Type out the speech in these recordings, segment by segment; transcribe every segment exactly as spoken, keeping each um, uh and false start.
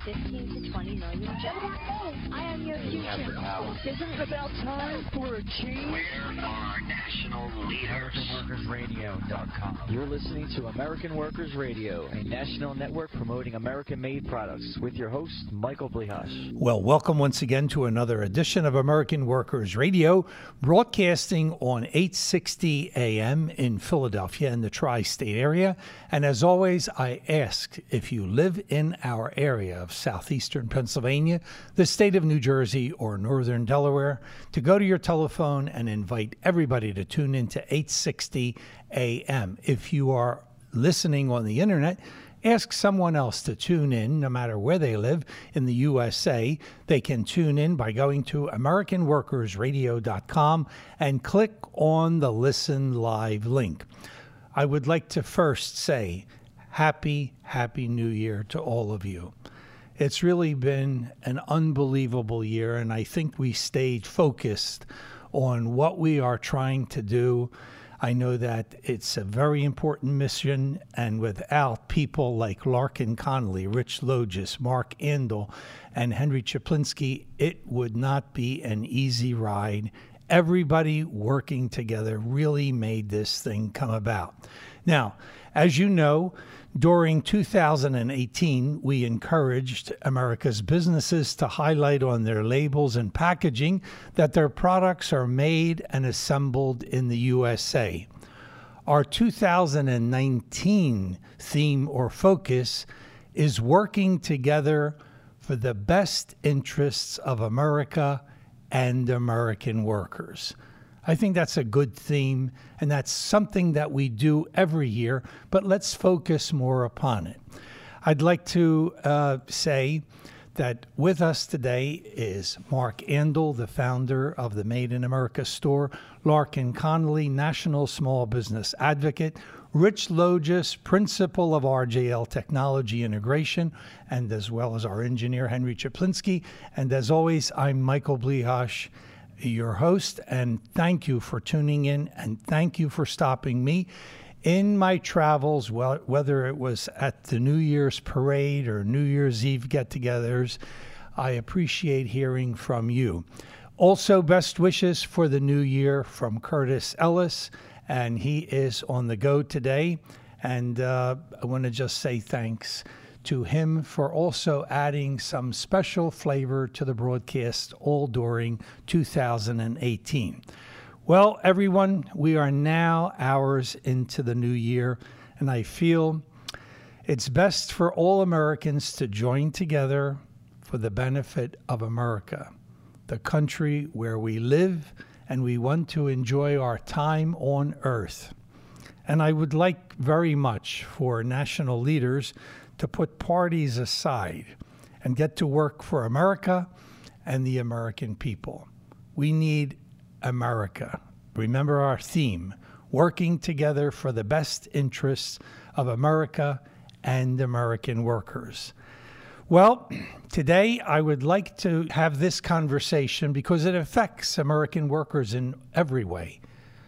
fifteen to twenty million jobs. I am your future. Isn't it about time for a change? Where are national leaders? American Workers Radio dot com. You're listening to American Workers Radio, a national network promoting American-made products, with your host, Michael Blihash. Well, welcome once again to another edition of American Workers Radio, broadcasting on eight sixty A M in Philadelphia in the tri-state area. And as always, I ask if you live in our area of southeastern Pennsylvania, the state of New Jersey, or northern Delaware, to go to your telephone and invite everybody to tune into eight sixty A M. If you are listening on the internet, ask someone else to tune in, no matter where they live in the U S A. They can tune in by going to American Workers Radio dot com and click on the Listen Live link. I would like to first say happy, happy New Year to all of you. It's really been an unbelievable year, and I think we stayed focused on what we are trying to do. I know that it's a very important mission, and without people like Larkin Connolly, Rich Logis, Mark Andel, and Henry Chaplinsky, it would not be an easy ride. Everybody working together really made this thing come about. Now, as you know, during two thousand eighteen, we encouraged America's businesses to highlight on their labels and packaging that their products are made and assembled in the U S A. Our two thousand nineteen theme or focus is working together for the best interests of America and American workers. I think that's a good theme, and that's something that we do every year, but let's focus more upon it. I'd like to uh, say that with us today is Mark Andel, the founder of the Made in America store, Larkin Connolly, National Small Business Advocate, Rich Logis, Principal of R J L Technology Integration, and as well as our engineer, Henry Chaplinsky. And as always, I'm Michael Blihash, your host, and thank you for tuning in, and thank you for stopping me in my travels, well, whether it was at the New Year's parade or New Year's Eve get-togethers. I appreciate hearing from you. Also, best wishes for the new year from Curtis Ellis, and he is on the go today. And uh, I want to just say thanks to him for also adding some special flavor to the broadcast all during two thousand eighteen. Well, everyone, we are now hours into the new year, and I feel it's best for all Americans to join together for the benefit of America, the country where we live and we want to enjoy our time on earth. And I would like very much for national leaders to put parties aside and get to work for America and the American people. We need America. Remember our theme, working together for the best interests of America and American workers. Well, today I would like to have this conversation because it affects American workers in every way.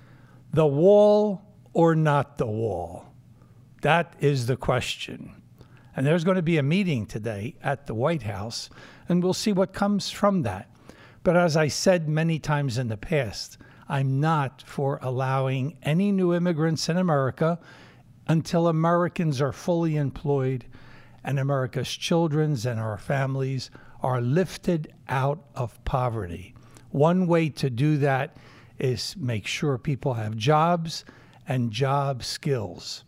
The wall or not the wall? That is the question. And there's going to be a meeting today at the White House, and we'll see what comes from that. But as I said many times in the past, I'm not for allowing any new immigrants in America until Americans are fully employed and America's children and our families are lifted out of poverty. One way to do that is make sure people have jobs and job skills.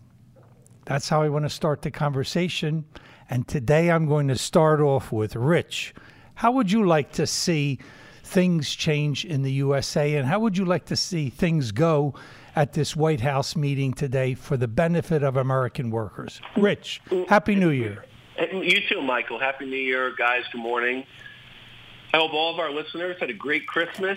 That's how I want to start the conversation. And today I'm going to start off with Rich. How would you like to see things change in the U S A, and how would you like to see things go at this White House meeting today for the benefit of American workers? Rich, Happy New Year. You too, Michael. Happy New Year, guys. Good morning. I hope all of our listeners had a great Christmas,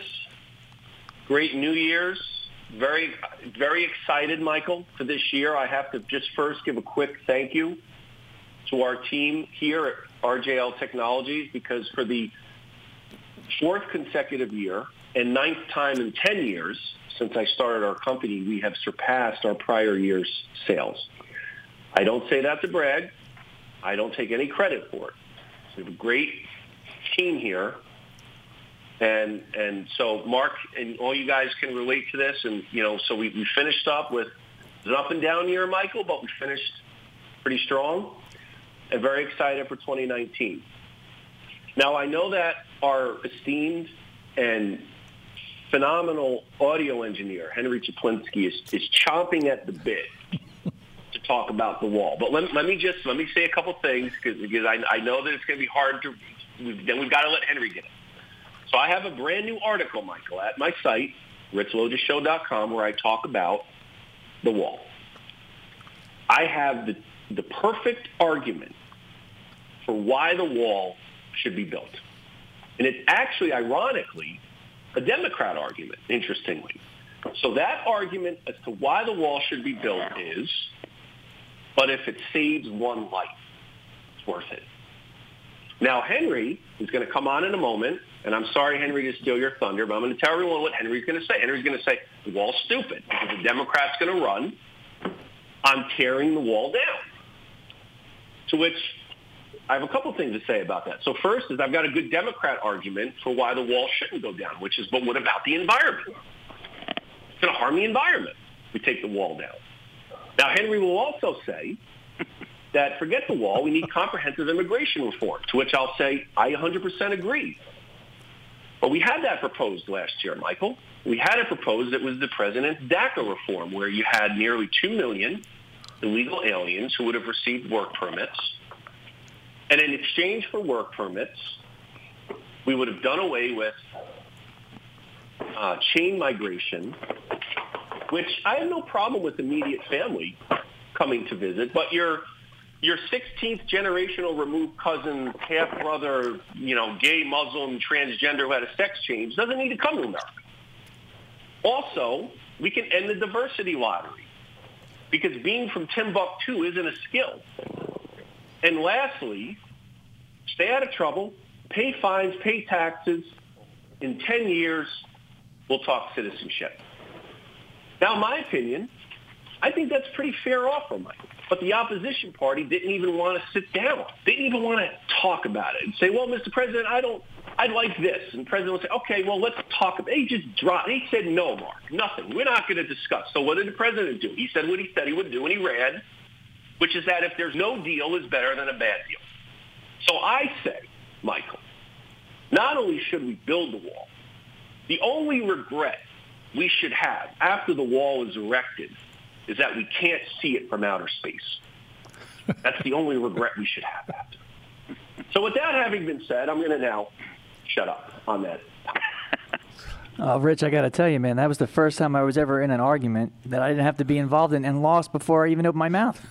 great New Year's. Very, very excited, Michael, for this year. I have to just first give a quick thank you to our team here at R J L Technologies, because for the fourth consecutive year and ninth time in ten years since I started our company, we have surpassed our prior year's sales. I don't say that to brag. I don't take any credit for it. We have a great team here. And and so Mark and all you guys can relate to this. And, you know, so we, we finished up with an up and down year, Michael, but we finished pretty strong and very excited for twenty nineteen. Now, I know that our esteemed and phenomenal audio engineer, Henry Chaplinsky, is, is chomping at the bit to talk about the wall. But let, let me just let me say a couple things because because I, I know that it's going to be hard to – then we've got to let Henry get it. So I have a brand new article, Michael, at my site, rich lotus show dot com, where I talk about the wall. I have the, the perfect argument for why the wall should be built. And it's actually, ironically, a Democrat argument, interestingly. So that argument as to why the wall should be built is, but if it saves one life, it's worth it. Now, Henry is going to come on in a moment, and I'm sorry, Henry, to steal your thunder, but I'm going to tell everyone what Henry's going to say. Henry's going to say the wall's stupid because the Democrats going to run on tearing the wall down. To which I have a couple things to say about that. So first is I've got a good Democrat argument for why the wall shouldn't go down, which is, but what about the environment? It's going to harm the environment if we take the wall down. Now, Henry will also say that forget the wall, we need comprehensive immigration reform, to which I'll say I one hundred percent agree. But we had that proposed last year, Michael. We had it proposed. It was the president's DACA reform, where you had nearly two million illegal aliens who would have received work permits. And in exchange for work permits, we would have done away with uh, chain migration, which I have no problem with immediate family coming to visit, but your your sixteenth generational removed cousin, half brother, you know, gay, Muslim, transgender who had a sex change doesn't need to come to America. Also, we can end the diversity lottery because being from Timbuktu isn't a skill. And lastly, stay out of trouble, pay fines, pay taxes. In ten years, we'll talk citizenship. Now, in my opinion, I think that's a pretty fair offer, Michael. But the opposition party didn't even want to sit down. They didn't even want to talk about it and say, well, Mister President, I don't, I'd like this. And the president would say, okay, well, let's talk about it. He just dropped. He said, no, Mark, nothing. We're not going to discuss. So what did the president do? He said what he said he would do, and he ran, which is that if there's no deal, is better than a bad deal. So I say, Michael, not only should we build the wall, the only regret we should have after the wall is erected is that we can't see it from outer space. That's the only regret we should have after. So with that having been said, I'm going to now shut up on that. Oh, Rich, I got to tell you, man, that was the first time I was ever in an argument that I didn't have to be involved in and lost before I even opened my mouth.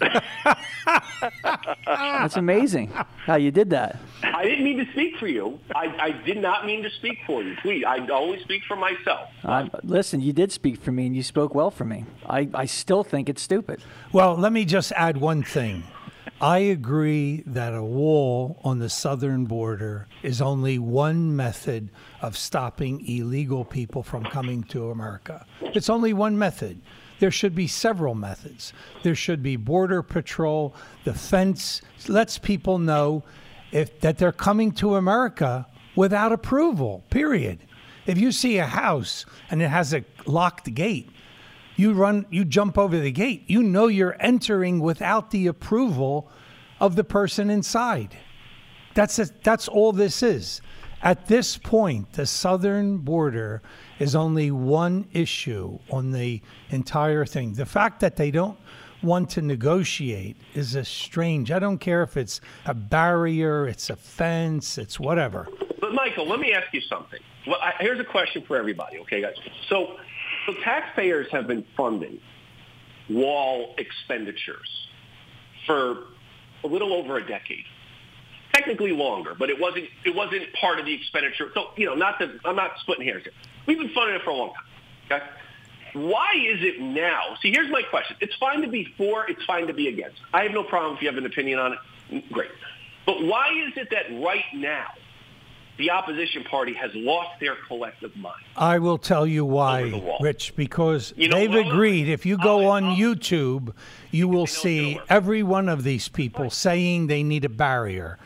That's amazing how you did that. I didn't mean to speak for you. I, I did not mean to speak for you. Please, I always speak for myself. Uh, listen, you did speak for me, and you spoke well for me. I, I still think it's stupid. Well, let me just add one thing. I agree that a wall on the southern border is only one method of stopping illegal people from coming to America. It's only one method. There should be several methods. There should be border patrol. The fence lets people know if that they're coming to America without approval, period. If you see a house and it has a locked gate, you run, you jump over the gate. You know you're entering without the approval of the person inside. That's a, that's all this is. At this point, the southern border is only one issue on the entire thing. The fact that they don't want to negotiate is a strange. I don't care if it's a barrier, it's a fence, it's whatever. But Michael, let me ask you something. Well, I, here's a question for everybody, okay, guys? So. So taxpayers have been funding wall expenditures for a little over a decade, technically longer, but it wasn't it wasn't part of the expenditure. So you know, not that I'm not splitting hairs here. We've been funding it for a long time. Okay, why is it now? See, here's my question. It's fine to be for. It's fine to be against. I have no problem if you have an opinion on it. Great, but why is it that right now the opposition party has lost their collective mind? I will tell you why, Rich, because you know, they've well, agreed. If you go on I'll, YouTube, you will see every one of these people saying they need a barrier.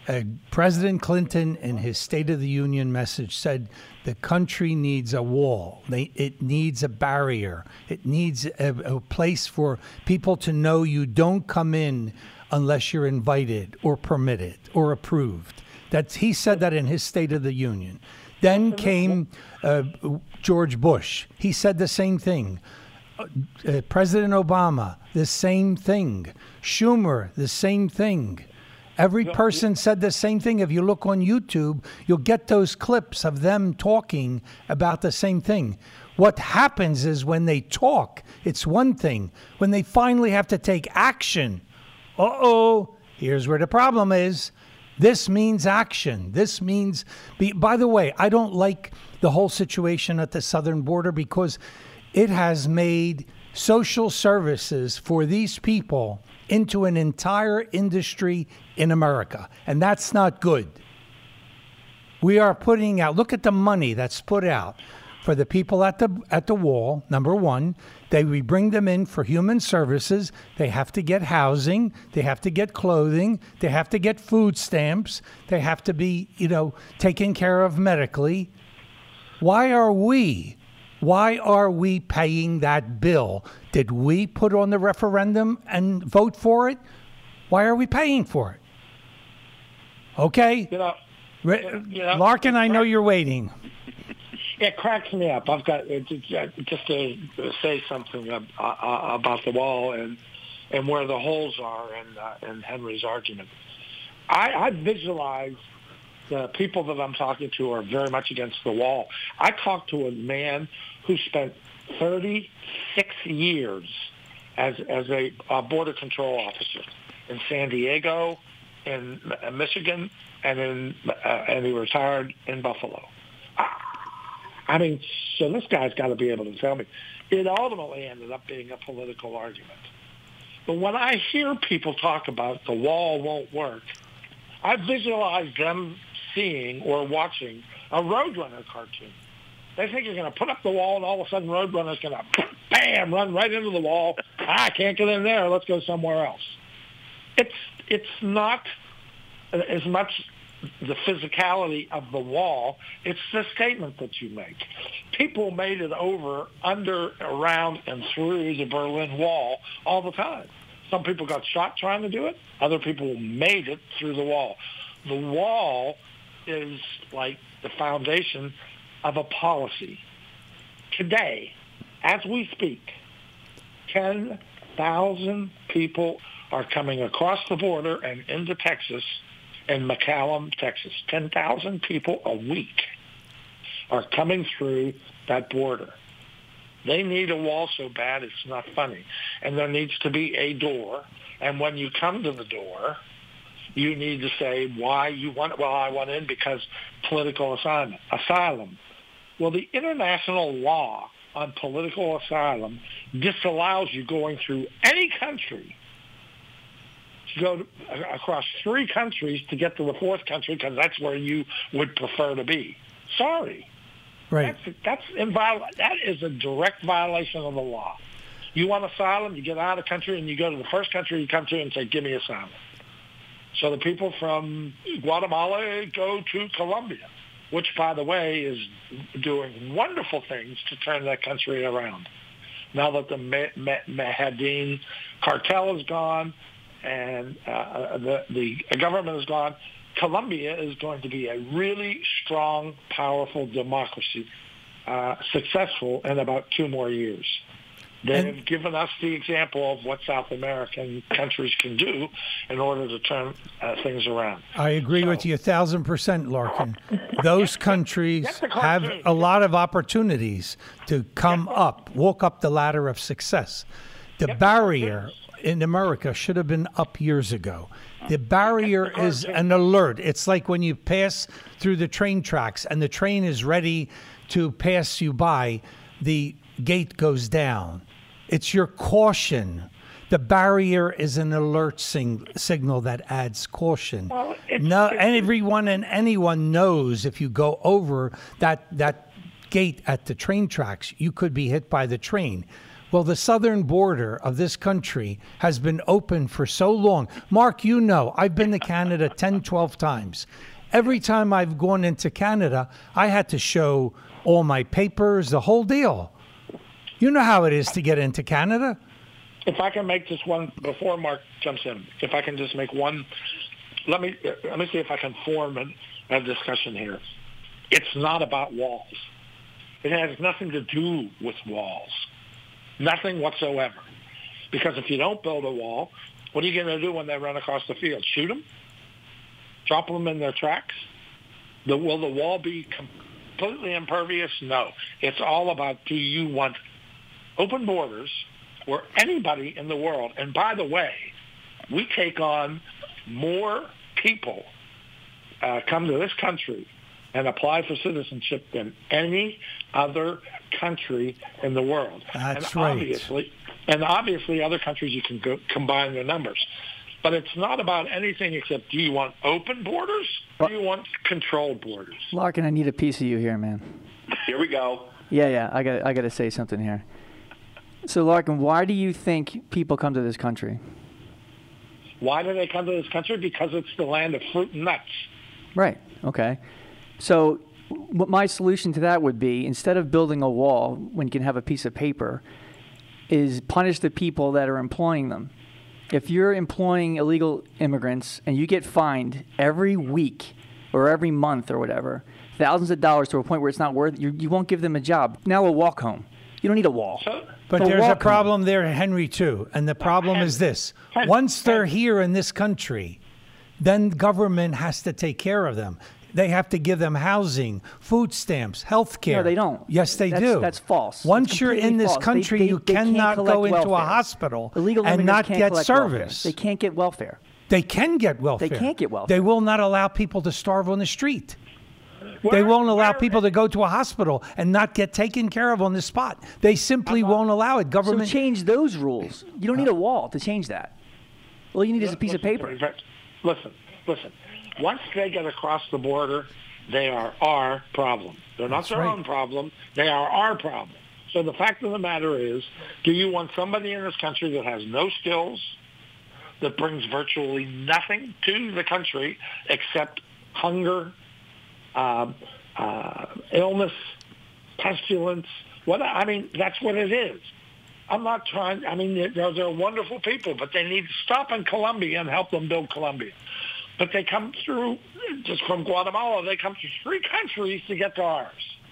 Uh, President Clinton, in his State of the Union message, said the country needs a wall. They, it needs a barrier. It needs a, a place for people to know you don't come in unless you're invited or permitted or approved. That's, he said that in his State of the Union. Then came uh, George Bush. He said the same thing. Uh, President Obama, the same thing. Schumer, the same thing. Every person said the same thing. If you look on YouTube, you'll get those clips of them talking about the same thing. What happens is when they talk, it's one thing. When they finally have to take action, uh-oh, here's where the problem is. This means action. This means, be, by the way, I don't like the whole situation at the southern border because it has made social services for these people into an entire industry in America. And that's not good. We are putting out, look at the money that's put out for the people at the at the wall, number one. They, we bring them in for human services. They have to get housing. They have to get clothing. They have to get food stamps. They have to be, you know, taken care of medically. Why are we, why are we paying that bill? Did we put on the referendum and vote for it? Why are we paying for it? Okay. You know, Re- you know, Larkin, I know you're waiting. It cracks me up. I've got uh, just to say something uh, about the wall and and where the holes are in, uh, in Henry's argument. I, I visualize the people that I'm talking to are very much against the wall. I talked to a man who spent thirty-six years as as a, a border control officer in San Diego, in Michigan, and in uh, and he retired in Buffalo. I mean, so this guy's got to be able to tell me. It ultimately ended up being a political argument. But when I hear people talk about the wall won't work, I visualize them seeing or watching a Roadrunner cartoon. They think you're going to put up the wall, and all of a sudden Roadrunner's going to, bam, run right into the wall. I can't get in there. Let's go somewhere else. It's it's not as much the physicality of the wall, it's the statement that you make. People made it over, under, around, and through the Berlin Wall all the time. Some people got shot trying to do it. Other people made it through the wall. The wall is like the foundation of a policy. Today, as we speak, ten thousand people are coming across the border and into Texas, in McAllen, Texas. ten thousand people a week are coming through that border. They need a wall so bad it's not funny. And there needs to be a door. And when you come to the door, you need to say why you want, well, I want in because political assignment, asylum. Well, the international law on political asylum disallows you going through any country to go to, across three countries to get to the fourth country because that's where you would prefer to be. Sorry. Right. That's, that's invol- that is a direct violation of the law. You want asylum, you get out of the country, and you go to the first country you come to and say, give me asylum. So the people from Guatemala go to Colombia, which, by the way, is doing wonderful things to turn that country around. Now that the Medellin cartel is gone, and uh, the, the government is gone, Colombia is going to be a really strong, powerful democracy, uh, successful in about two more years. They have given us the example of what South American countries can do in order to turn uh, things around. I agree so, with you a thousand percent, Larkin. Those countries have a lot of opportunities to come up, walk up the ladder of success. The barrier in America should have been up years ago. The barrier is an alert. It's like when you pass through the train tracks and the train is ready to pass you by, the gate goes down. It's your caution. The barrier is an alert sing- signal that adds caution. Well, it's, no, it's, everyone and anyone knows if you go over that that gate at the train tracks, you could be hit by the train. Well, the southern border of this country has been open for so long. Mark, you know, I've been to Canada ten, twelve times. Every time I've gone into Canada, I had to show all my papers, the whole deal. You know how it is to get into Canada. If I can make just one, before Mark jumps in, if I can just make one, let me let me see if I can form an, a discussion here. It's not about walls. It has nothing to do with walls. Nothing whatsoever. Because if you don't build a wall, what are you going to do when they run across the field? Shoot them? Drop them in their tracks? The, will the wall be completely impervious? No. It's all about, do you want open borders where anybody in the world, and by the way, we take on more people uh, come to this country and apply for citizenship than any other country in the world. That's and right. Obviously, and obviously other countries you can go, combine their numbers. But it's not about anything except, do you want open borders or do you want controlled borders? Larkin, I need a piece of you here, man. Here we go. Yeah, yeah, I got I got to say something here. So, Larkin, why do you think people come to this country? Why do they come to this country? Because it's the land of fruit and nuts. Right, okay. So what my solution to that would be, instead of building a wall when you can have a piece of paper, is punish the people that are employing them. If you're employing illegal immigrants and you get fined every week or every month or whatever, thousands of dollars to a point where it's not worth, you, you won't give them a job. Now we'll walk home. You don't need a wall. So, But They'll there's a walk problem there, Henry, too. And the problem is this. Hen- Once they're Hen- here in this country, then government has to take care of them. They have to give them housing, food stamps, health care. No, they don't. Yes, they That's- do. that's false. Once It's you're in completely this false. They- country, they- you they can't cannot collect go into a welfare. hospital Illegal and immigrants not can't get collect welfare. service. They can't get welfare. They can get welfare. They can't get welfare. They will not allow people to starve on the street. where- They won't allow where- people to go to a hospital and not get taken care of on the spot. They simply won't allow it. So Government. change those rules. You don't need a wall to change that. All you need is a piece of Listen, paper. Listen, listen. Once they get across the border, they are our problem. They're not That's their right. own problem. They are our problem. So the fact of the matter is, do you want somebody in this country that has no skills, that brings virtually nothing to the country except hunger, uh, uh, illness, pestilence? What I mean, that's what it is. I'm not trying. I mean, they're, they're wonderful people, but they need to stop in Colombia and help them build Colombia. But they come through, just from Guatemala, they come through three countries to get to ours.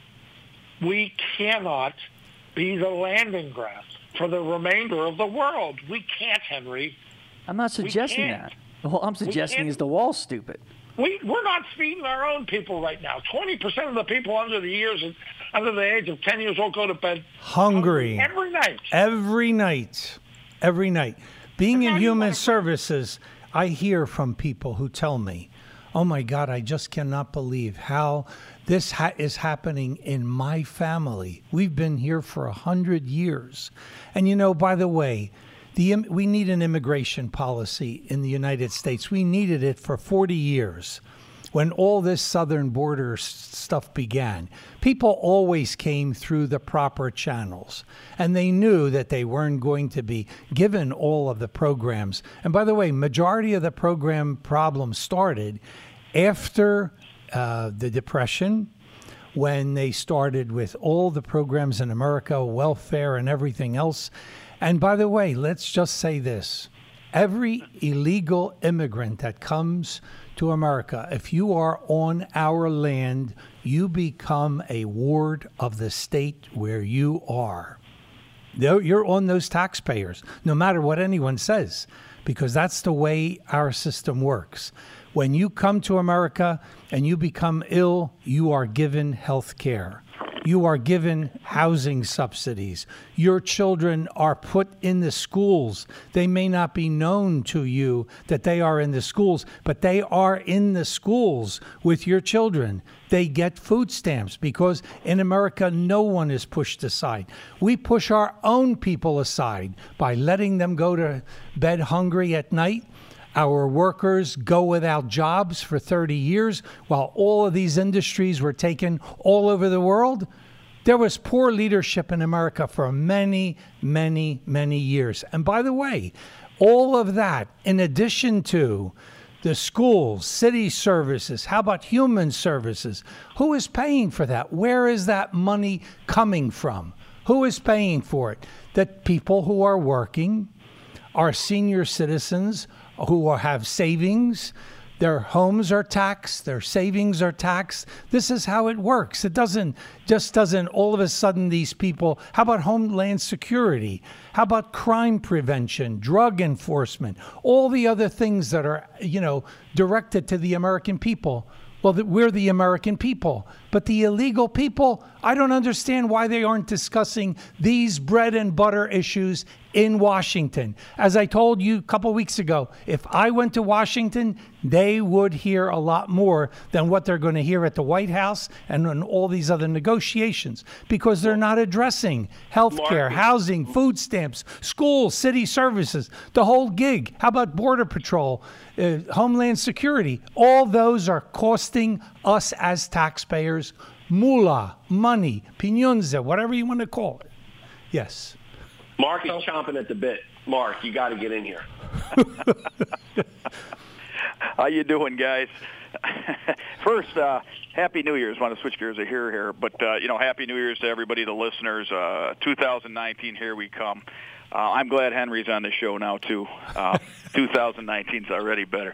We cannot be the landing ground for the remainder of the world. We can't, Henry. I'm not suggesting can't. that. What I'm suggesting can't. is the wall's stupid. We, we're not feeding our own people right now. twenty percent of the people under the years, under the age of ten years old go to bed Hungry. every night. Every night. Every night. Being But in now you human wanna- services, I hear from people who tell me, oh my God, I just cannot believe how this ha- is happening in my family. We've been here for a hundred years. And you know, by the way, the im- we need an immigration policy in the United States. We needed it for forty years. When all this southern border s- stuff began, people always came through the proper channels, and they knew that they weren't going to be given all of the programs. And by the way, majority of the program problems started after uh, the Depression, when they started with all the programs in America, welfare and everything else. And by the way, let's just say this. Every illegal immigrant that comes to America, if you are on our land, you become a ward of the state where you are. You're on those taxpayers, no matter what anyone says, because that's the way our system works. When you come to America and you become ill, you are given health care. You are given housing subsidies. Your children are put in the schools. They may not be known to you that they are in the schools, but they are in the schools with your children. They get food stamps because in America, no one is pushed aside. We push our own people aside by letting them go to bed hungry at night. Our workers go without jobs for thirty years while all of these industries were taken all over the world. There was poor leadership in America for many, many, many years. And by the way, all of that, in addition to the schools, city services, how about human services? Who is paying for that? Where is that money coming from? Who is paying for it? The people who are working, our senior citizens who are, have savings. Their homes are taxed, their savings are taxed. This is how it works. It doesn't just doesn't all of a sudden these people, how about Homeland Security? How about crime prevention, drug enforcement, all the other things that are, you know, directed to the American people? Well, we're the American people, but the illegal people, I don't understand why they aren't discussing these bread and butter issues in Washington. As I told you a couple weeks ago, if I went to Washington, they would hear a lot more than what they're going to hear at the White House and in all these other negotiations, because they're not addressing health care, housing, food stamps, schools, city services, the whole gig. How about Border Patrol, uh, Homeland Security? All those are costing us as taxpayers moolah, money, piñonza, whatever you want to call it. Yes. Mark is chomping at the bit. Mark, you got to get in here. How you doing, guys? First, uh, Happy New Year's. Want to switch gears here, here, but uh, you know, Happy New Year's to everybody, the listeners. Uh, two thousand nineteen, here we come. Uh, I'm glad Henry's on the show now too. Uh, two thousand nineteen's already better.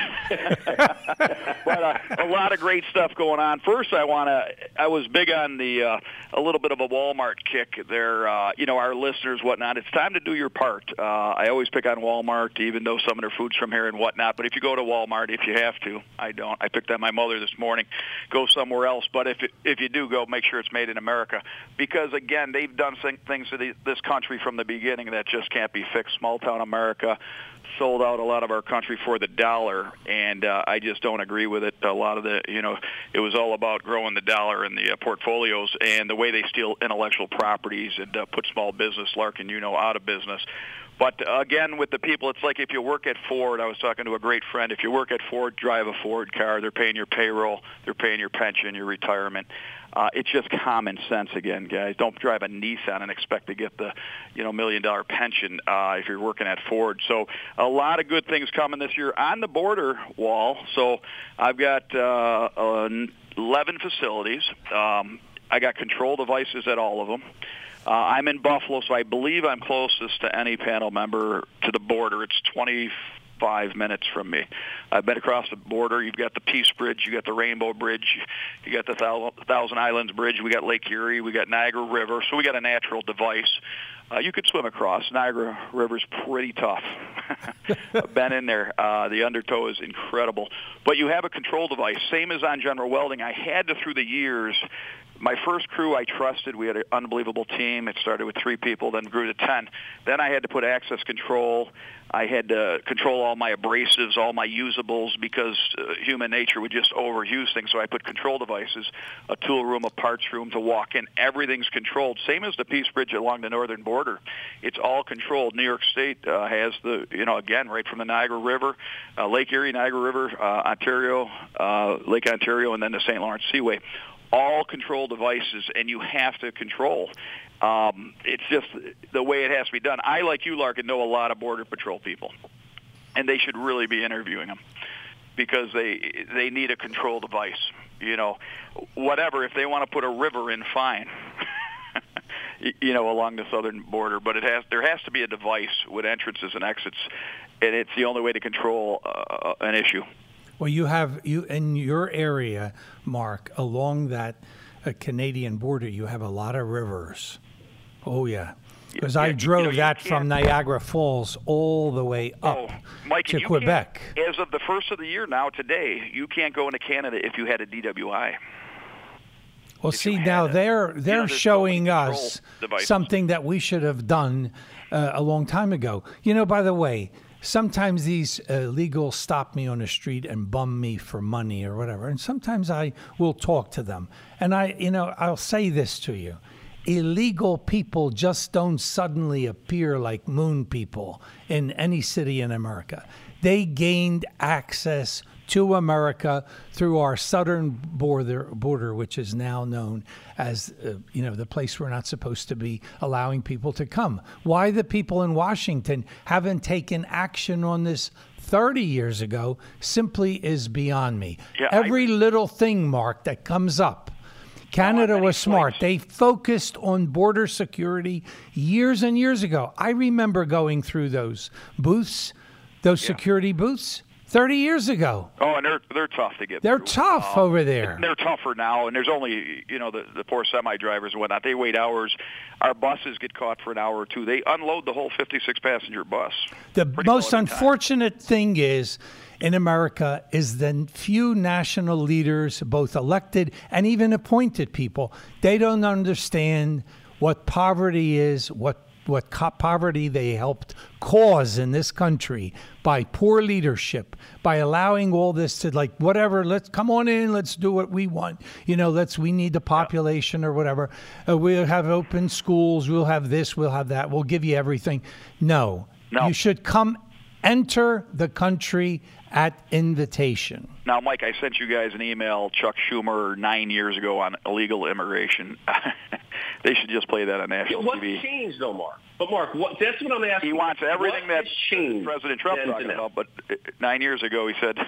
But uh, a lot of great stuff going on. First, I want to. I was big on the uh, a little bit of a Walmart kick there. Uh, you know, our listeners, whatnot. It's time to do your part. Uh, I always pick on Walmart, even though some of their food's from here and whatnot. But if you go to Walmart, if you have to, I don't. I picked on my mother this morning. Go somewhere else. But if it, if you do go, make sure it's made in America, because again, they've done things to the, this country from the beginning that just can't be fixed. Small town America sold out a lot of our country for the dollar, and uh, I just don't agree with it. A lot of the, you know, it was all about growing the dollar in the uh, portfolios, and the way they steal intellectual properties and uh, put small business, Larkin, you know, out of business. But again, with the people, it's like if you work at Ford. I was talking to a great friend. If you work at Ford, drive a Ford car. They're paying your payroll. They're paying your pension, your retirement. Uh, it's just common sense again, guys. Don't drive a Nissan and expect to get the, you know, million dollar pension uh, if you're working at Ford. So a lot of good things coming this year on the border wall. So I've got uh, eleven facilities. Um, I got control devices at all of them. Uh, I'm in Buffalo, so I believe I'm closest to any panel member to the border. It's twenty-five minutes from me. I've been across the border. You've got the Peace Bridge. You got the Rainbow Bridge. You got the Thousand Islands Bridge. We got Lake Erie. We got Niagara River. So we got a natural device. Uh, you could swim across. Niagara River's pretty tough. I've been in there. Uh, the undertow is incredible. But you have a control device, same as on General Welding. I had to, through the years, my first crew I trusted. We had an unbelievable team. It started with three people, then grew to ten. Then I had to put access control. I had to control all my abrasives, all my usables, because uh, human nature would just overuse things. So I put control devices, a tool room, a parts room to walk in. Everything's controlled. Same as the Peace Bridge along the northern border. It's all controlled. New York State uh, has the, you know, again, right from the Niagara River, uh, Lake Erie, Niagara River, uh, Ontario, uh, Lake Ontario, and then the Saint Lawrence Seaway. All control devices, and you have to control. Um, it's just the way it has to be done. I, like you, Larkin, know a lot of Border Patrol people, and they should really be interviewing them because they they need a control device. You know, whatever. If they want to put a river in, fine. You know, along the southern border, but it has there has to be a device with entrances and exits, and it's the only way to control uh, an issue. Well, you have you in your area, Mark, along that uh, Canadian border. You have a lot of rivers. Oh yeah, because yeah, I drove you know, that from Niagara Falls all the way up oh, Mike, to Quebec. As of the first of the year now, today, you can't go into Canada if you had a D W I. Well, if see, now a, they're they're you know, showing us devices. Something that we should have done uh, a long time ago. You know, by the way, sometimes these illegals stop me on the street and bum me for money or whatever, and sometimes I will talk to them. And I, you know, I'll say this to you. Illegal people just don't suddenly appear like moon people in any city in America. They gained access to America through our southern border, border which is now known as, uh, you know, the place we're not supposed to be allowing people to come. Why the people in Washington haven't taken action on this thirty years ago simply is beyond me. Yeah, Every I, little thing, Mark, that comes up. Canada was smart. They focused on border security years and years ago. I remember going through those booths, those yeah. security booths, thirty years ago. Oh, and they're they're tough to get They're through. tough uh, over there. They're tougher now, and there's only, you know, the, the poor semi-drivers and whatnot. They wait hours. Our buses get caught for an hour or two. They unload the whole fifty-six passenger bus. The most unfortunate time. thing is, in America, is the few national leaders, both elected and even appointed people, they don't understand what poverty is, what what co- poverty they helped cause in this country by poor leadership, by allowing all this to like, whatever, let's come on in, let's do what we want. You know, let's, we need the population or whatever. Uh, we'll have open schools, we'll have this, we'll have that, we'll give you everything. No, no. You should come enter the country at invitation. Now, Mike, I sent you guys an email, Chuck Schumer, nine years ago on illegal immigration. They should just play that on national What's T V. What's changed, though, Mark? But, Mark, what, that's what I'm asking. He wants everything that President Trump talking about, but nine years ago he said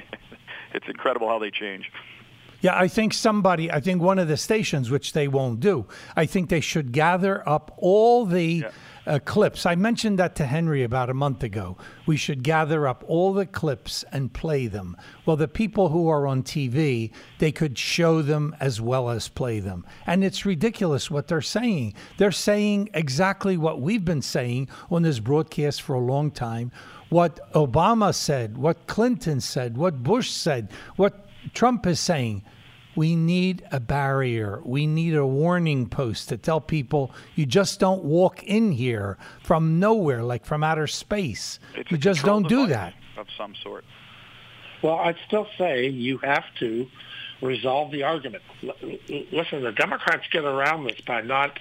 it's incredible how they change. Yeah, I think somebody, I think one of the stations, which they won't do, I think they should gather up all the yeah. uh, clips. I mentioned that to Henry about a month ago. We should gather up all the clips and play them. Well, the people who are on T V, they could show them as well as play them. And it's ridiculous what they're saying. They're saying exactly what we've been saying on this broadcast for a long time. What Obama said, what Clinton said, what Bush said, what Trump is saying. We need a barrier. We need a warning post to tell people you just don't walk in here from nowhere, like from outer space. It's you just don't do that. Of some sort. Well, I'd still say you have to resolve the argument. Listen, the Democrats get around this by not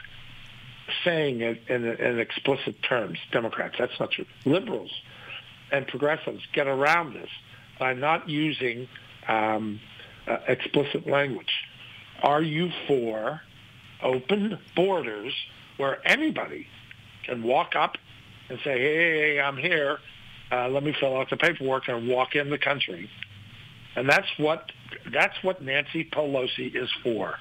saying it in, in explicit terms. Democrats, that's not true. Liberals and progressives get around this by not using um, Uh, explicit language. Are you for open borders where anybody can walk up and say, hey, hey, hey I'm here, uh, let me fill out the paperwork and walk in the country? And that's what that's what Nancy Pelosi is for.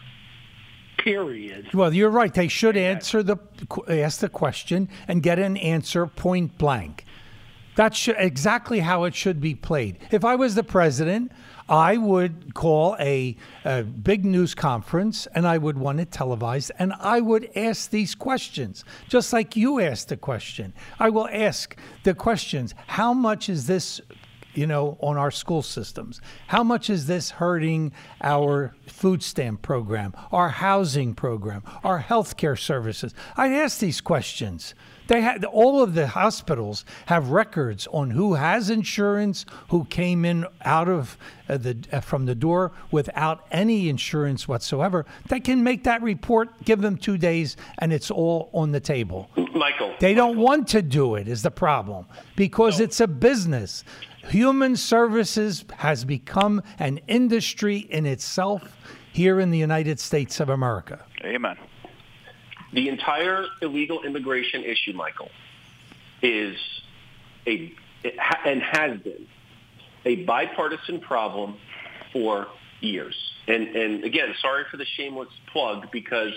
Period. Well, you're right. They should answer the ask the question and get an answer point blank. That's exactly how it should be played. If I was the president, I would call a, a big news conference and I would want it televised and I would ask these questions, just like you asked the question. I will ask the questions. How much is this, you know, on our school systems? How much is this hurting our food stamp program, our housing program, our health care services? I'd ask these questions. They had all of the hospitals have records on who has insurance, who came in out of uh, the uh, from the door without any insurance whatsoever. They can make that report, give them two days, and it's all on the table. Michael, they don't Michael. want to do it is the problem because no. It's a business. Human services has become an industry in itself here in the United States of America. Amen. The entire illegal immigration issue, Michael, is a and has been a bipartisan problem for years. And and again, sorry for the shameless plug because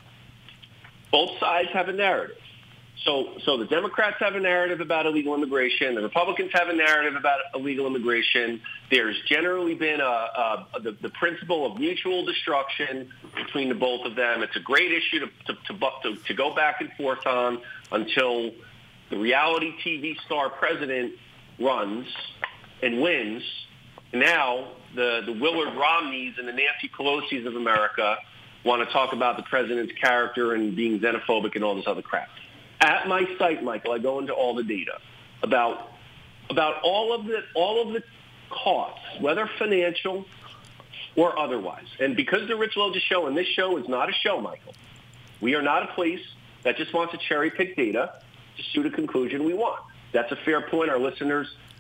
both sides have a narrative. So so the Democrats have a narrative about illegal immigration. The Republicans have a narrative about illegal immigration. There's generally been a, a, a the, the principle of mutual destruction between the both of them. It's a great issue to to, to to to go back and forth on until the reality T V star president runs and wins. Now the, the Willard Romneys and the Nancy Pelosi's of America want to talk about the president's character and being xenophobic and all this other crap. At my site, Michael, I go into all the data about about all of the all of the costs, whether financial or otherwise. And because the Rich Loja show, and this show is not a show, Michael, we are not a place that just wants to cherry pick data to suit a conclusion we want. That's a fair point. Our listeners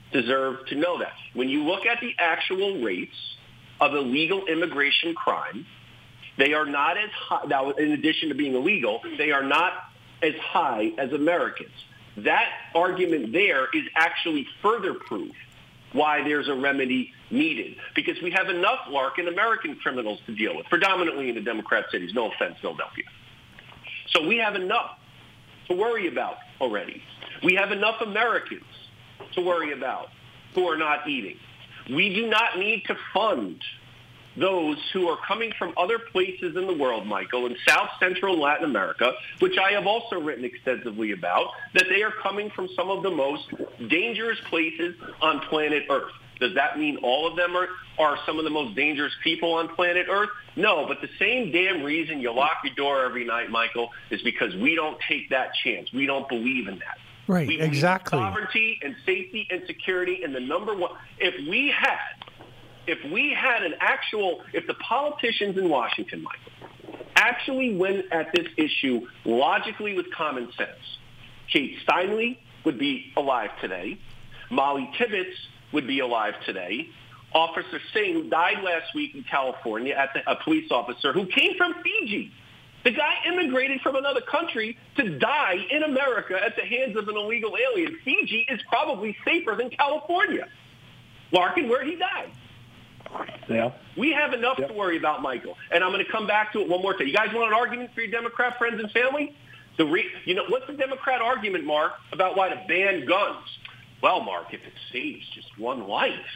deserve to know that. When you look at the actual rates of illegal immigration crime, they are not as high. Now, in addition to being illegal, they are not as high as Americans. That argument there is actually further proof why there's a remedy needed, because we have enough Larkin American criminals to deal with, predominantly in the Democrat cities. No offense, Philadelphia. So we have enough to worry about already. We have enough Americans to worry about who are not eating. We do not need to fund those who are coming from other places in the world, Michael, in South Central and Latin America, which I have also written extensively about, that they are coming from some of the most dangerous places on planet Earth. Does that mean all of them are, are some of the most dangerous people on planet Earth? No, but the same damn reason you lock your door every night, Michael, is because we don't take that chance. We don't believe in that. Right, we exactly. Sovereignty and safety and security, and the number one, if we had If we had an actual, if the politicians in Washington, Michael, actually went at this issue logically with common sense, Kate Steinle would be alive today. Molly Tibbetts would be alive today. Officer Singh, who died last week in California, at the, a police officer who came from Fiji. The guy immigrated from another country to die in America at the hands of an illegal alien. Fiji is probably safer than California. Larkin, where he died. Yeah. We have enough yep. to worry about, Michael. And I'm going to come back to it one more time. You guys want an argument for your Democrat friends and family? The re- you know, what's the Democrat argument, Mark, about why to ban guns? Well, Mark, if it saves just one life,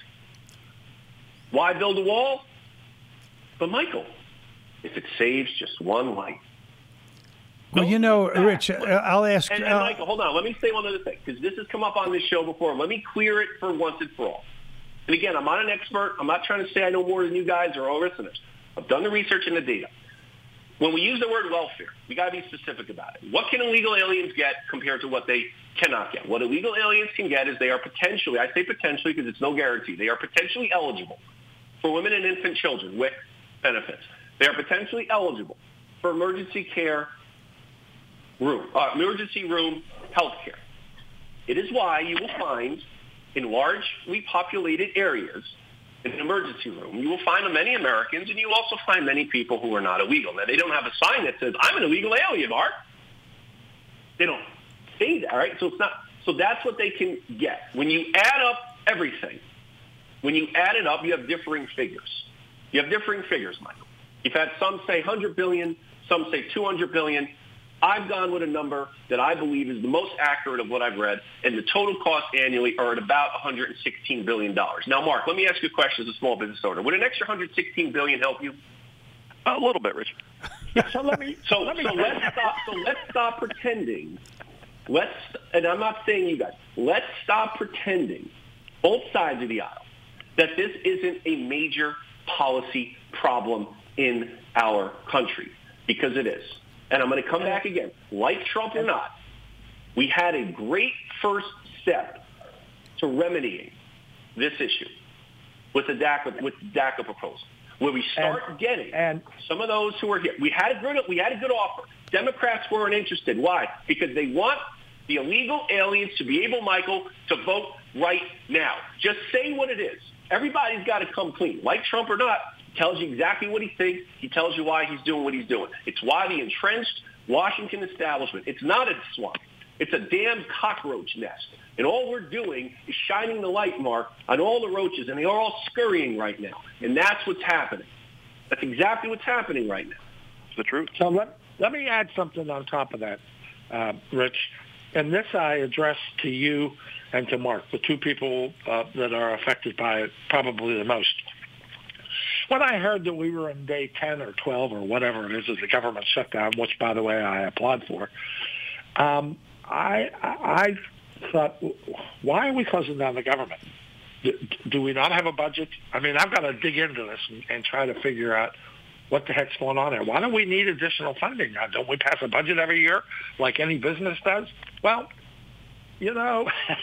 why build a wall? But, Michael, if it saves just one life. Well, you know, Rich, I'll ask. And, and uh, Michael, hold on. Let me say one other thing, because this has come up on this show before. Let me clear it for once and for all. And again, I'm not an expert. I'm not trying to say I know more than you guys or all listeners. I've done the research and the data. When we use the word welfare, we got to be specific about it. What can illegal aliens get compared to what they cannot get? What illegal aliens can get is they are potentially, I say potentially because it's no guarantee, they are potentially eligible for women and infant children with benefits. They are potentially eligible for emergency care room, uh, emergency room health care. It is why you will find in largely populated areas, in an emergency room, you will find many Americans, and you will also find many people who are not illegal. Now, they don't have a sign that says, I'm an illegal alien, Mark. They don't say that, right? So it's not. So that's what they can get. When you add up everything, when you add it up, you have differing figures. You have differing figures, Michael. You've had some say one hundred billion dollars, some say two hundred billion dollars. I've gone with a number that I believe is the most accurate of what I've read, and the total cost annually are at about one hundred sixteen billion dollars. Now, Mark, let me ask you a question as a small business owner. Would an extra one hundred sixteen billion dollars help you? A little bit, Rich. so let me. So, let me, so let's stop. So let's stop pretending. Let's, and I'm not saying you guys. Let's stop pretending, both sides of the aisle, that this isn't a major policy problem in our country, because it is. And I'm going to come back again. Like Trump or not, we had a great first step to remedying this issue with the DACA, with the DACA proposal, where we start and, getting and, some of those who are here. We had a good, we had a good offer. Democrats weren't interested. Why? Because they want the illegal aliens to be able, Michael, to vote right now. Just say what it is. Everybody's got to come clean. Like Trump or not, tells you exactly what he thinks. He tells you why he's doing what he's doing. It's why the entrenched Washington establishment, it's not a swamp. It's a damn cockroach nest. And all we're doing is shining the light, Mark, on all the roaches, and they're all scurrying right now. And that's what's happening. That's exactly what's happening right now. It's the truth. So let, let me add something on top of that, uh, Rich. And this I address to you and to Mark, the two people uh, that are affected by it probably the most. When I heard that we were in day ten or twelve or whatever it is of the government shutdown, which, by the way, I applaud for, um, I, I thought, why are we closing down the government? Do, do we not have a budget? I mean, I've got to dig into this and, and try to figure out what the heck's going on there. Why do we need additional funding? Now, don't we pass a budget every year like any business does? Well, you know,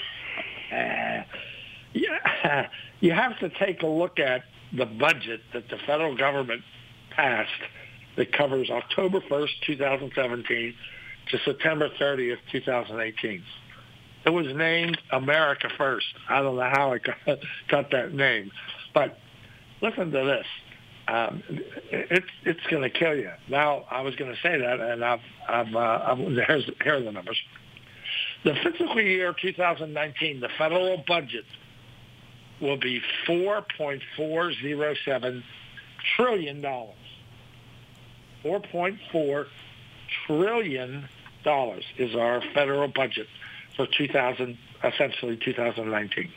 uh, yeah, you have to take a look at the budget that the federal government passed that covers October first, twenty seventeen to September thirtieth, twenty eighteen. It was named America First. I don't know how it got, got that name. But listen to this. Um, it's it's going to kill you. Now, I was going to say that, and I've, I've, uh, I've here's, here are the numbers. The fiscal year twenty nineteen, the federal budget will be four point four zero seven trillion dollars. four point four trillion dollars is our federal budget for two thousand, essentially two thousand nineteen.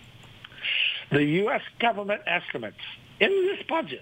The U S government estimates in this budget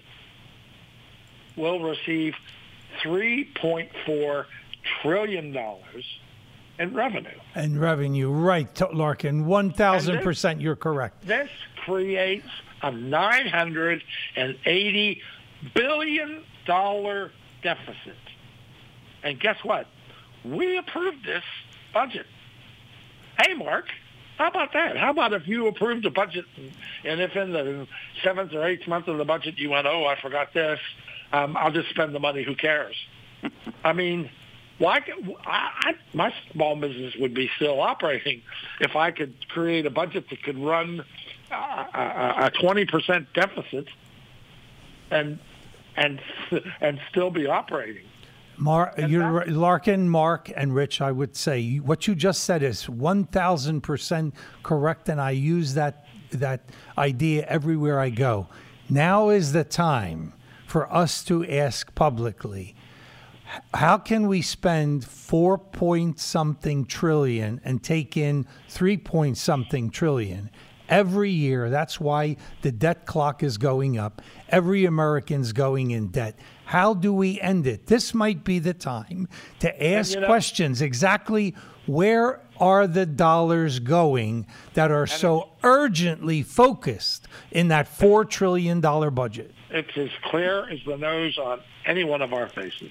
will receive three point four trillion dollars in revenue. And revenue, right, T- Larkin, one thousand percent you're correct. This creates a nine hundred eighty billion dollars deficit. And guess what? We approved this budget. Hey, Mark, how about that? How about if you approved the budget and, and if in the seventh or eighth month of the budget you went, oh, I forgot this, um, I'll just spend the money, who cares? I mean, why? I, I, my small business would be still operating if I could create a budget that could run uh, a, a twenty percent deficit and and and still be operating. Mar- you're right, Larkin, Mark, and Rich, I would say what you just said is one thousand percent correct, and I use that that idea everywhere I go. Now is the time for us to ask publicly, how can we spend four point something trillion and take in three point something trillion every year? That's why the debt clock is going up. Every American's going in debt. How do we end it? This might be the time to ask you know, questions. Exactly where are the dollars going that are so urgently focused in that four trillion dollars budget? It's as clear as the nose on any one of our faces.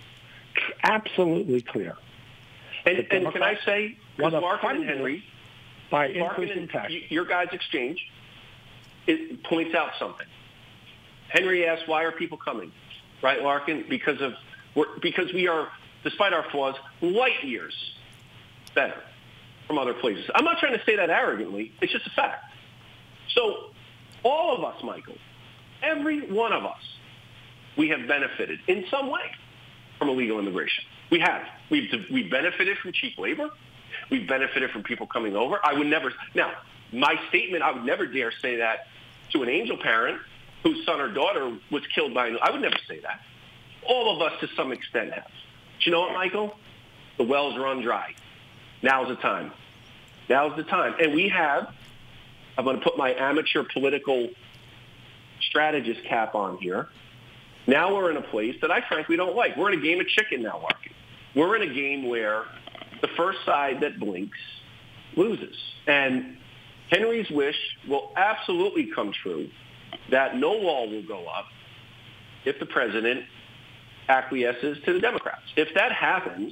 Absolutely clear. And, and can I say, because Larkin and Henry, by Larkin increasing tax, your guys' exchange, it points out something. Henry asked, why are people coming? Right, Larkin? Because of we're, because we are, despite our flaws, light years better from other places. I'm not trying to say that arrogantly. It's just a fact. So all of us, Michael, every one of us, we have benefited in some way from illegal immigration. We have. We've, we've benefited from cheap labor. We've benefited from people coming over. I would never, now, my statement, I would never dare say that to an angel parent whose son or daughter was killed by, I would never say that. All of us to some extent have. But you know what, Michael? The wells run dry. Now's the time. Now's the time. And we have, I'm going to put my amateur political strategist cap on here. Now we're in a place that I frankly don't like. We're in a game of chicken now, Larkin. We're in a game where the first side that blinks loses. And Henry's wish will absolutely come true that no wall will go up if the president acquiesces to the Democrats. If that happens,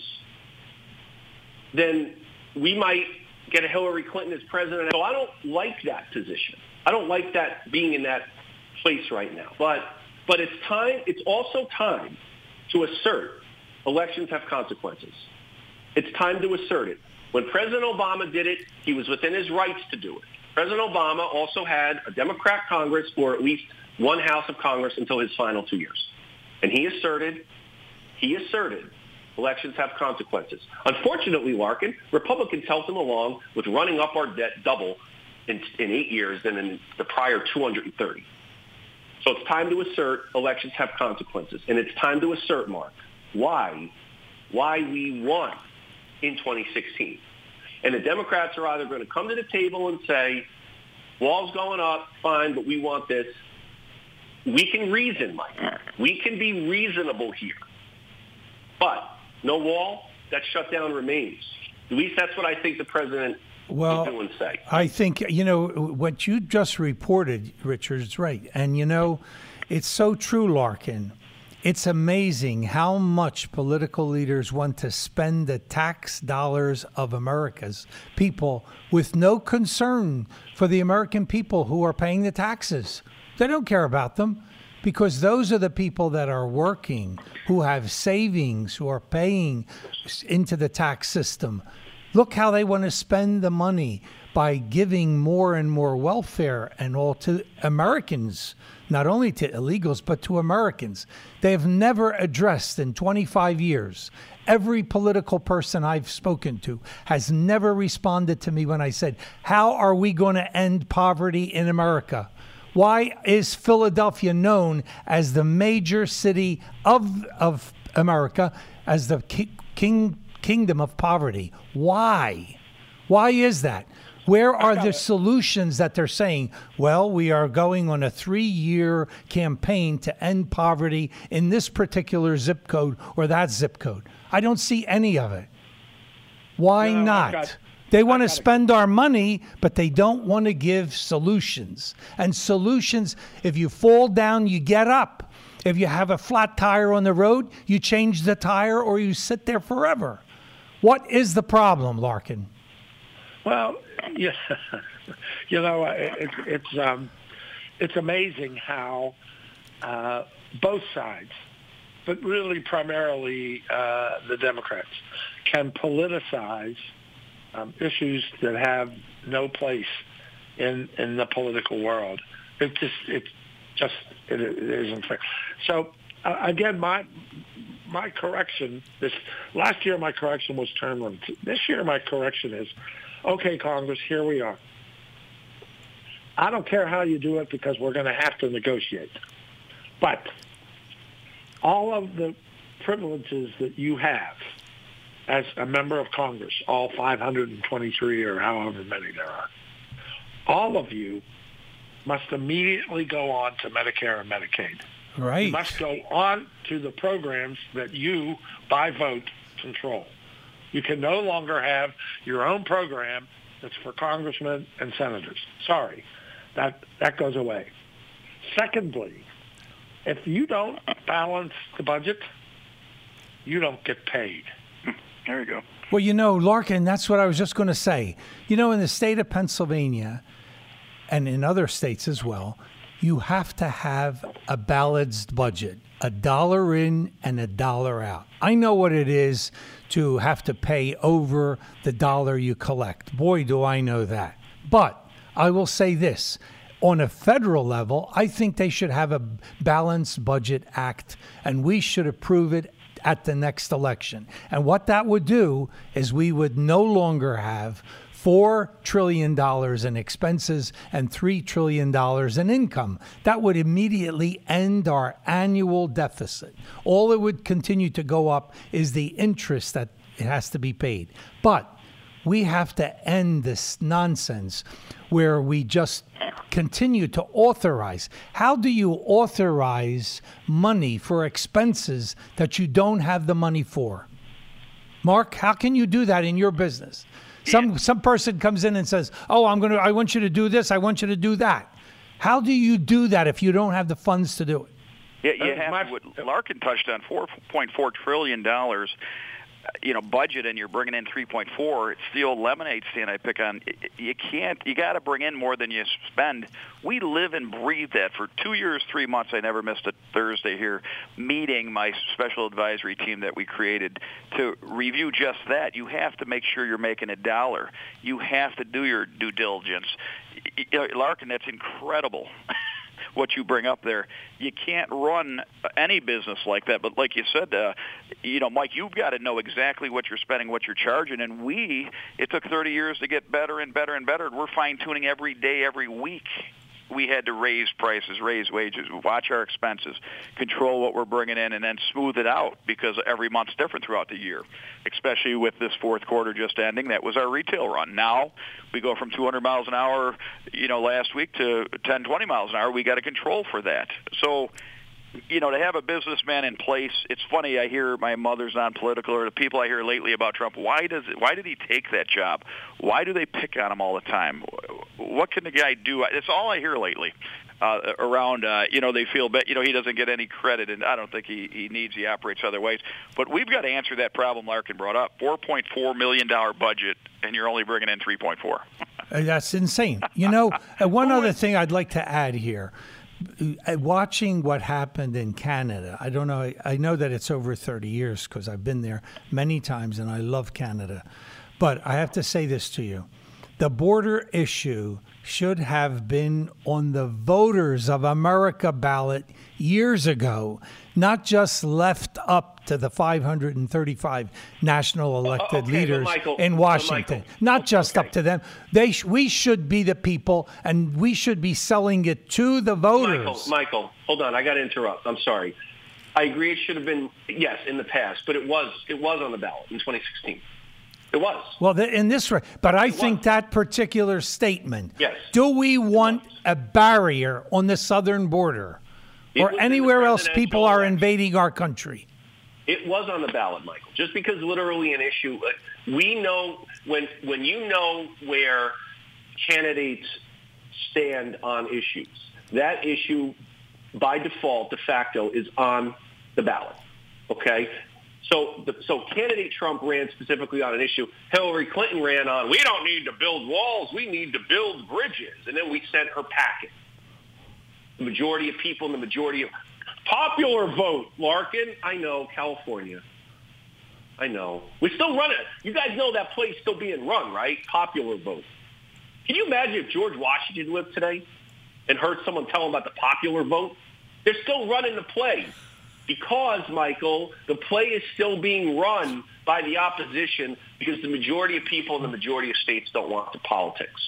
then we might get a Hillary Clinton as president. So I don't like that position. I don't like that being in that place right now. But but it's time. It's also time to assert elections have consequences. It's time to assert it. When President Obama did it, he was within his rights to do it. President Obama also had a Democrat Congress, or at least one House of Congress, until his final two years. And he asserted, he asserted, elections have consequences. Unfortunately, Larkin, Republicans helped him along with running up our debt double in, in eight years than in the prior two hundred thirty. So it's time to assert elections have consequences. And it's time to assert, Mark, why, why we won in twenty sixteen. And the Democrats are either going to come to the table and say, wall's going up, fine, but we want this. We can reason, Mike. We can be reasonable here. But no wall, that shutdown remains. At least that's what I think the president well, will do and say. I think, you know, what you just reported, Richard, is right. And, you know, it's so true, Larkin. It's amazing how much political leaders want to spend the tax dollars of America's people with no concern for the American people who are paying the taxes. They don't care about them because those are the people that are working, who have savings, who are paying into the tax system. Look how they want to spend the money by giving more and more welfare and all to Americans, not only to illegals, but to Americans. They have never addressed in twenty-five years. Every political person I've spoken to has never responded to me when I said, how are we going to end poverty in America? Why is Philadelphia known as the major city of of America, as the ki- king kingdom of poverty? Why? Why is that? Where are the solutions that they're saying, well, we are going on a three-year campaign to end poverty in this particular zip code or that zip code? I don't see any of it. Why No, I've not? got- They want to I've got a- spend our money, but they don't want to give solutions. And solutions, if you fall down, you get up. If you have a flat tire on the road, you change the tire or you sit there forever. What is the problem, Larkin? Well, yeah, you know, it, it's um, it's amazing how uh, both sides, but really primarily uh, the Democrats, can politicize um, issues that have no place in in the political world. It just it just it, it isn't fair. So uh, again, my my correction this last year, my correction was term limits. This year, my correction is, okay, Congress, here we are. I don't care how you do it because we're going to have to negotiate. But all of the privileges that you have as a member of Congress, all five hundred twenty-three or however many there are, all of you must immediately go on to Medicare and Medicaid. Right. You must go on to the programs that you, by vote, control. You can no longer have your own program that's for congressmen and senators. Sorry, that that goes away. Secondly, if you don't balance the budget, you don't get paid. There you go. Well, you know, Larkin, that's what I was just going to say. You know, in the state of Pennsylvania and in other states as well, you have to have a balanced budget, a dollar in and a dollar out. I know what it is to have to pay over the dollar you collect. Boy, do I know that. But I will say this. On a federal level, I think they should have a balanced budget act, and we should approve it at the next election. And what that would do is we would no longer have four trillion dollars in expenses and three trillion dollars in income. That would immediately end our annual deficit. All it would continue to go up is the interest that it has to be paid. But we have to end this nonsense where we just continue to authorize. How do you authorize money for expenses that you don't have the money for? Mark, how can you do that in your business? Some some person comes in and says, "Oh, I'm going to I want you to do this, I want you to do that." How do you do that if you don't have the funds to do it? Yeah, you have to. What Larkin touched on, four point four trillion dollars. You know, budget, and you're bringing in three point four. It's the old lemonade stand I pick on. You can't. You got to bring in more than you spend. We live and breathe that. For two years, three months, I never missed a Thursday here meeting my special advisory team that we created to review just that. You have to make sure you're making a dollar. You have to do your due diligence. Larkin, that's incredible. What you bring up there. You can't run any business like that. But like you said, uh, you know, Mike, you've got to know exactly what you're spending, what you're charging. And we, it took thirty years to get better and better and better. We're fine-tuning every day, every week. We had to raise prices, raise wages, watch our expenses, control what we're bringing in, and then smooth it out because every month's different throughout the year, especially with this fourth quarter just ending. That was our retail run. Now we go from two hundred miles an hour, you know, last week to ten, twenty miles an hour. We got to control for that. So, you know, to have a businessman in place, it's funny. I hear my mother's non-political, or the people I hear lately about Trump. Why does it, why did he take that job? Why do they pick on him all the time? What can the guy do? It's all I hear lately uh, around. Uh, you know, they feel bad. You know, he doesn't get any credit, and I don't think he, he needs. He operates other ways. But we've got to answer that problem Larkin brought up. Four point four million dollar budget, and you're only bringing in three point four. That's insane. You know, uh, one other thing I'd like to add here. Watching what happened in Canada, I don't know, I know that it's over thirty years because I've been there many times and I love Canada. But I have to say this to you. The border issue should have been on the Voters of America ballot years ago, not just left up to the five hundred thirty-five national elected okay, leaders Michael, in Washington. Michael, not just okay. up to them. They sh- we should be the people, and we should be selling it to the voters. Michael, Michael, hold on. I got to interrupt. I'm sorry. I agree it should have been, yes, in the past, but it was it was on the ballot in twenty sixteen. It was. Well, the, in this, but I It think was. that particular statement. Yes. Do we want a barrier on the southern border, It or was in the anywhere else people presidential are election. invading our country? It was on the ballot, Michael. Just because literally an issue, uh, we know when when you know where candidates stand on issues, that issue by default, de facto, is on the ballot. Okay. So, the, so candidate Trump ran specifically on an issue. Hillary Clinton ran on, we don't need to build walls, we need to build bridges. And then we sent her packet. The majority of people and the majority of popular vote, Larkin. I know, California. I know. We still run it. You guys know that play's still being run, right? Popular vote. Can you imagine if George Washington lived today and heard someone tell him about the popular vote? They're still running the play. Because, Michael, the play is still being run by the opposition because the majority of people in the majority of states don't want the politics.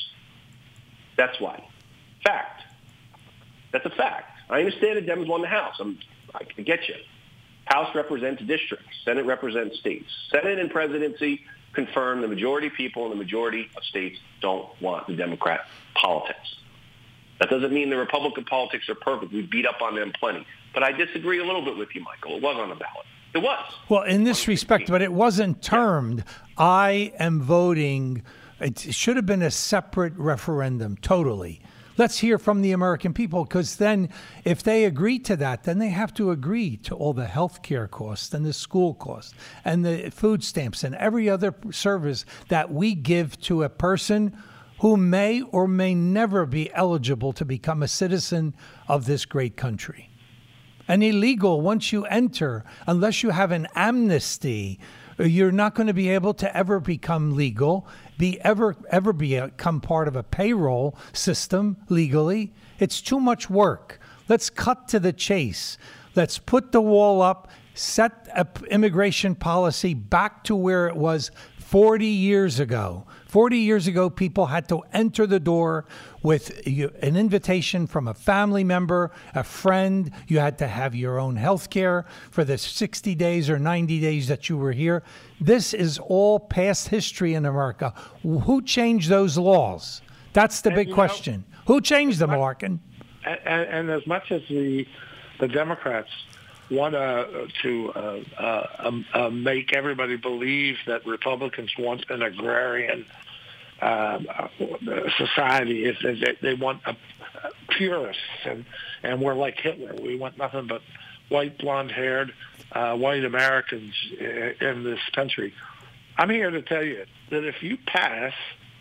That's why. Fact. That's a fact. I understand the Dems won the House. I'm, I can get you. House represents districts. Senate represents states. Senate and presidency confirm the majority of people in the majority of states don't want the Democrat politics. That doesn't mean the Republican politics are perfect. We beat up on them plenty. But I disagree a little bit with you, Michael. It was on the ballot. It was. Well, in this respect, but it wasn't termed, I am voting. It should have been a separate referendum, totally. Let's hear from the American people, because then if they agree to that, then they have to agree to all the health care costs and the school costs and the food stamps and every other service that we give to a person who may or may never be eligible to become a citizen of this great country. And illegal, once you enter, unless you have an amnesty, you're not going to be able to ever become legal, be ever ever become part of a payroll system legally. It's too much work. Let's cut to the chase. Let's put the wall up, set a immigration policy back to where it was forty years ago. forty years ago, people had to enter the door with an invitation from a family member, a friend. You had to have your own health care for the sixty days or ninety days that you were here. This is all past history in America. Who changed those laws? That's the And, big you question. know, Who changed them, Larkin? And, and as much as the the Democrats want uh, to uh, uh, um, uh, make everybody believe that Republicans want an agrarian uh, society, is they, they want a, a purists, and, and we're like Hitler. We want nothing but white, blonde-haired, uh, white Americans in this country. I'm here to tell you that if you pass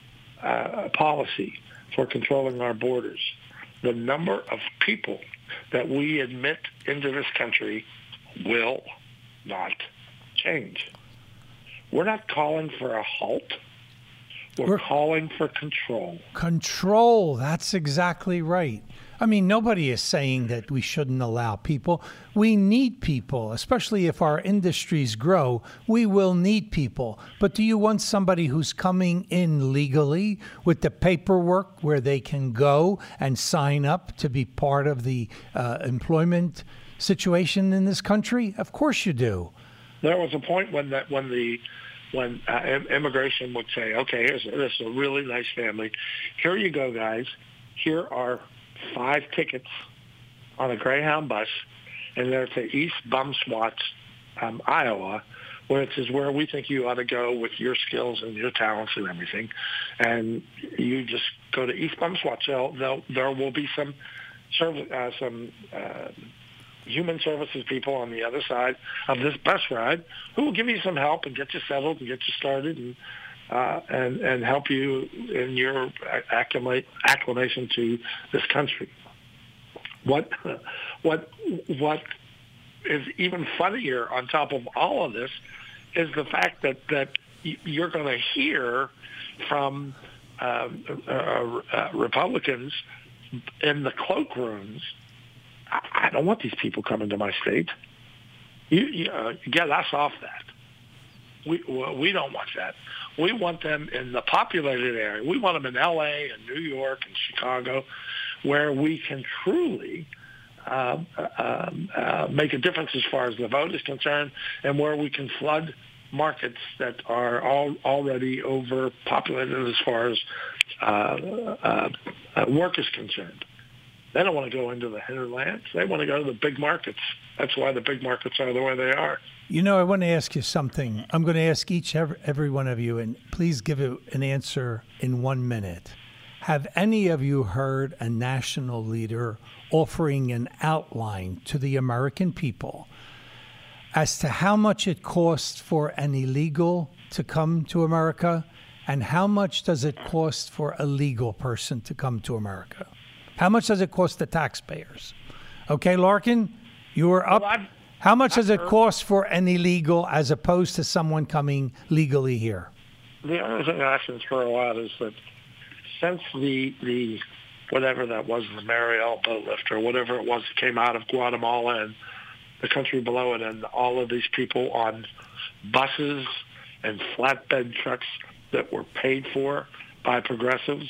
uh, a policy for controlling our borders, the number of people that we admit into this country will not change. We're not calling for a halt. We're, We're calling for control. Control. That's exactly right. I mean, nobody is saying that we shouldn't allow people. We need people, especially if our industries grow. We will need people. But do you want somebody who's coming in legally with the paperwork where they can go and sign up to be part of the uh, employment situation in this country? Of course you do. There was a point when that when the when uh, immigration would say, "Okay, here's a, this is a really nice family. Here you go, guys. Here are five tickets on a Greyhound bus, and they're to East Bumswat, um, Iowa, which is where we think you ought to go with your skills and your talents and everything. And you just go to East Bumswat. So there, there will be some service, uh, some uh, human services people on the other side of this bus ride who will give you some help and get you settled and get you started and Uh, and, and help you in your acclimate, acclimation to this country. What, what, what is even funnier on top of all of this is the fact that, that you're going to hear from uh, uh, uh, Republicans in the cloakrooms, I, I don't want these people coming to my state. You, you uh, get us off that. We we don't want that. We want them in the populated area. We want them in L A and New York and Chicago, where we can truly uh, uh, uh, make a difference as far as the vote is concerned, and where we can flood markets that are all, already overpopulated as far as uh, uh, uh, work is concerned. They don't want to go into the hinterlands. They want to go to the big markets. That's why the big markets are the way they are. You know, I want to ask you something. I'm going to ask each, every, every one of you, and please give it an answer in one minute. Have any of you heard a national leader offering an outline to the American people as to how much it costs for an illegal to come to America and how much does it cost for a legal person to come to America? How much does it cost the taxpayers? Okay, Larkin, you were up. Well, how much does it cost for an illegal as opposed to someone coming legally here? The only thing I can throw out is that since the the whatever that was, the Mariel boat lift or whatever it was that came out of Guatemala and the country below it, and all of these people on buses and flatbed trucks that were paid for by progressives,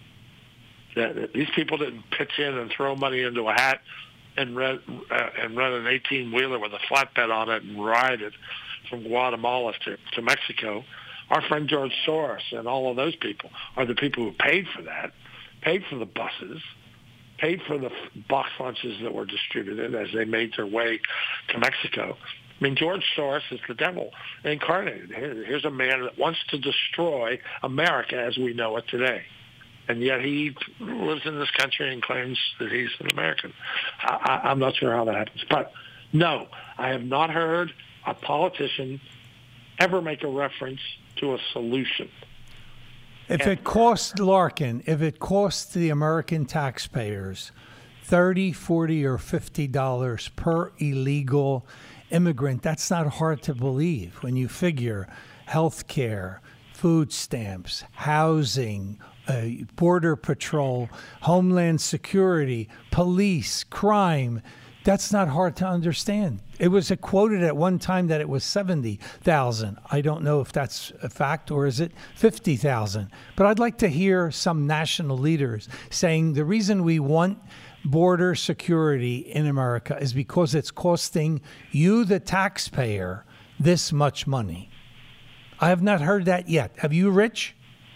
that these people didn't pitch in and throw money into a hat and rent uh, and rent an eighteen-wheeler with a flatbed on it and ride it from Guatemala to, to Mexico. Our friend George Soros and all of those people are the people who paid for that, paid for the buses, paid for the box lunches that were distributed as they made their way to Mexico. I mean, George Soros is the devil incarnated. Here's a man that wants to destroy America as we know it today. And yet he lives in this country and claims that he's an American. I, I, I'm not sure how that happens. But no, I have not heard a politician ever make a reference to a solution. If it costs, Larkin, if it costs the American taxpayers thirty, forty, or fifty dollars per illegal immigrant, that's not hard to believe when you figure health care, food stamps, housing, uh, border patrol, homeland security, police, crime. That's not hard to understand. It was quoted at one time that it was seventy thousand. I don't know if that's a fact or is it fifty thousand. But I'd like to hear some national leaders saying the reason we want border security in America is because it's costing you, the taxpayer, this much money. I have not heard that yet. Have you, Rich?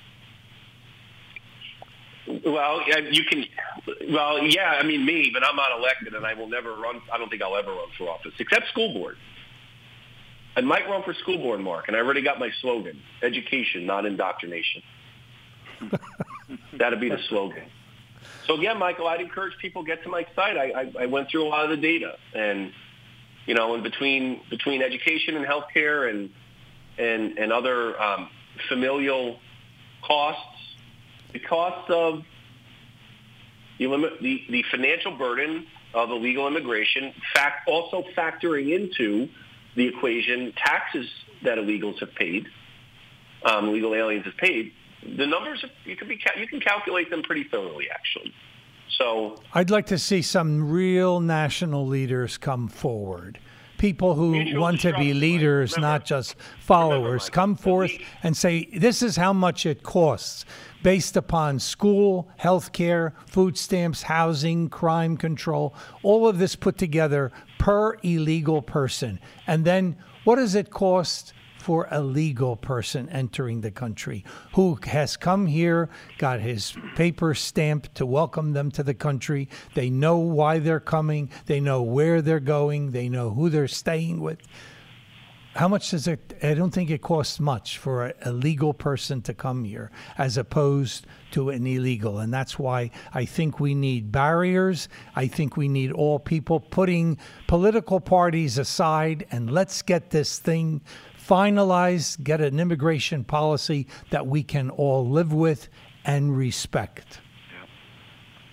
Well, you can. Well, yeah, I mean me, but I'm not elected, and I will never run. I don't think I'll ever run for office, except school board. I might run for school board, Mark, and I already got my slogan: education, not indoctrination. That'd be the slogan. So again, Michael, I'd encourage people to get to my site. I, I, I went through a lot of the data, and you know, in between between education and healthcare and and and other um, familial costs. The cost of the, the, the financial burden of illegal immigration, fact, also factoring into the equation taxes that illegals have paid, um, illegal aliens have paid. The numbers you can be you can calculate them pretty thoroughly, actually. So I'd like to see some real national leaders come forward. People who want to be leaders, remember, not just followers, remember, come forth and say, this is how much it costs based upon school, health care, food stamps, housing, crime control, all of this put together per illegal person. And then what does it cost for a legal person entering the country who has come here, got his paper stamped to welcome them to the country. They know why they're coming. They know where they're going. They know who they're staying with. How much does it? I don't think it costs much for a, a legal person to come here as opposed to an illegal. And that's why I think we need barriers. I think we need all people putting political parties aside and let's get this thing finalize, get an immigration policy that we can all live with and respect.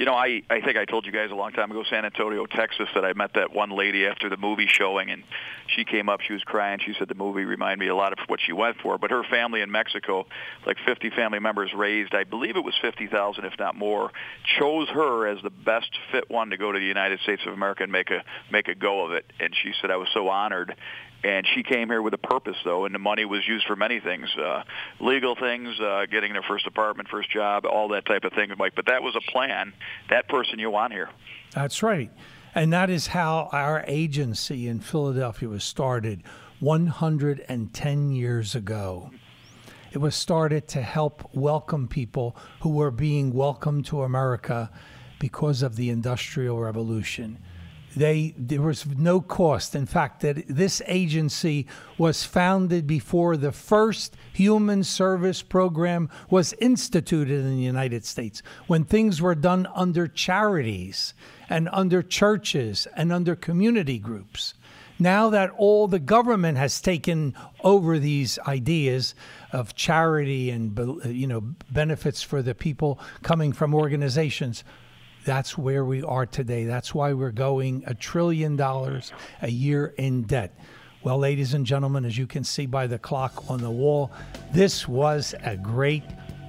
you know, I, I think I told you guys a long time ago, San Antonio, Texas, that I met that one lady after the movie showing, and she came up, she was crying. She said the movie reminded me a lot of what she went for. But her family in Mexico, like fifty family members raised, I believe it was fifty thousand, if not more, chose her as the best fit one to go to the United States of America and make a make a go of it. And she said, I was so honored. And she came here with a purpose, though, and the money was used for many things, uh, legal things, uh, getting their first apartment, first job, all that type of thing, Mike. But that was a plan. That person you want here. That's right. And that is how our agency in Philadelphia was started one hundred ten years ago. It was started to help welcome people who were being welcomed to America because of the Industrial Revolution. They, there was no cost. In fact, that this agency was founded before the first human service program was instituted in the United States, when things were done under charities and under churches and under community groups. Now that all the government has taken over these ideas of charity and, you know, benefits for the people coming from organizations, that's where we are today. That's why we're going a trillion dollars a year in debt. Well, ladies and gentlemen, as you can see by the clock on the wall, this was a great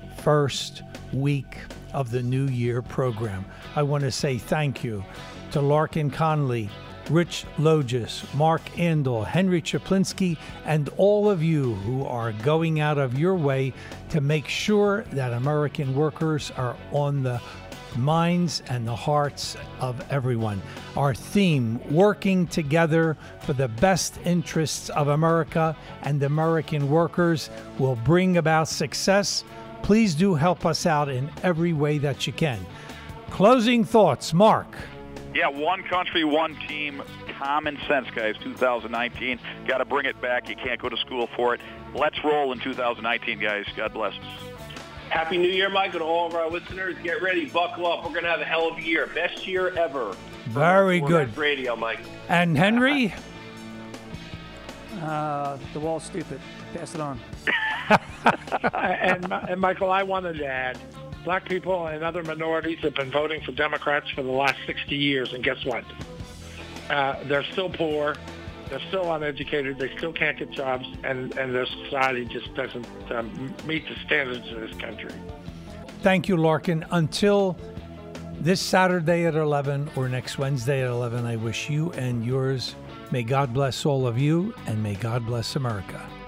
first week of the New Year program. I want to say thank you to Larkin Conley, Rich Logis, Mark Andel, Henry Chaplinsky, and all of you who are going out of your way to make sure that American workers are on the minds and the hearts of everyone. Our theme, working together for the best interests of America and American workers, will bring about success. Please do help us out in every way that you can. Closing thoughts, Mark. Yeah, one country, one team, common sense, guys, two thousand nineteen. Got to bring it back. You can't go to school for it. Let's roll in two thousand nineteen, guys. God bless us. Happy New Year, Michael, to all of our listeners. Get ready, buckle up. We're going to have a hell of a year. Best year ever. Very good. Radio, Mike. And Henry? Uh, the wall's stupid. Pass it on. and, and Michael, I wanted to add, black people and other minorities have been voting for Democrats for the last sixty years, and guess what? Uh, they're still poor. They're still uneducated. They still can't get jobs, and, and their society just doesn't um, meet the standards of this country. Thank you, Larkin. Until this Saturday at eleven or next Wednesday at eleven, I wish you and yours, may God bless all of you, and may God bless America.